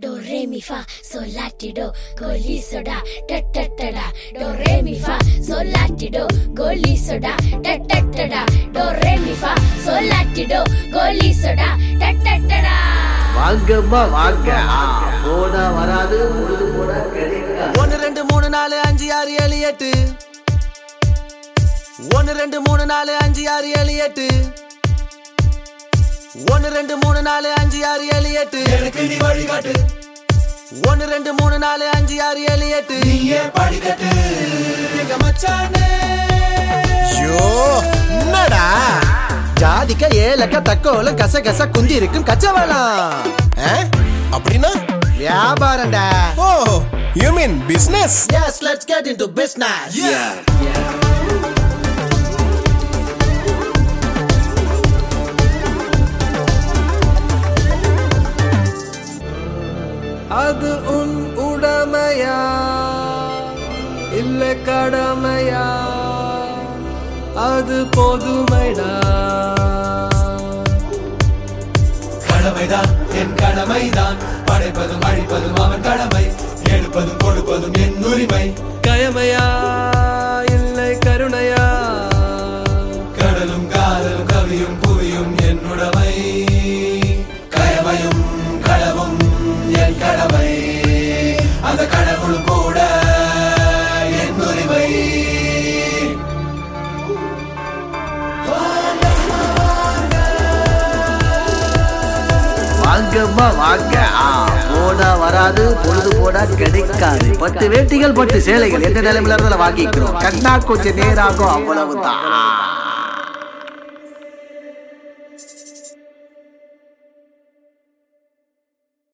Do re mi fa sol la ti do goli soda ta ta ta da. Do re mi fa sol la ti do goli soda ta ta ta da. Do re mi fa sol la ti do goli soda ta ta ta da. வாங்கம்மா வாங்க போனா வராது பொழுது போனா கிடைக்காது. 1 2 3 4 5 6 7 8 1 2 3 4 5 6 7 8 1 2 3 4 5 6 7 8 எனக்கு நீ வழிகாட்டு 1 2 3 4 5 6 7 8 நீயே படிக்கட்டு எங்க மச்சானே யோ என்னடா ஜாதிக்க ஏலக்க தக்கோல கசகச குந்தி இருக்கும் கச்சவளம் அப்படின்னா வியாபாரம்டா. ஓ you mean business? Yes, let's get into business. Yeah. அது உன் உடமையா இல்ல கடமையா அது பொதுமைடா. கடமைதான் என் கடமைதான் படைப்பதும் அழிப்பதும் அவன் கடமை எடுப்பதும் கொடுப்பதும் என் உரிமை. கயமையா இல்லை கருணையா கடலும் காதலும் கவியும் புவியும் என் உடைமை. கயமையும் களவும் என் கடமை அந்த கடவுளும் கூட என் உரிமை. வாங்கம்மா வாங்க போனா வராது பொழுது போனா கிடைக்காது. 10 வேட்டிகள் 10 சேலைகள் எந்த நிலைமையில இருந்தாலும் வாங்கிக்கிறோம். கண்ணா கொஞ்சம் நேராகும் அவ்வளவுதான்.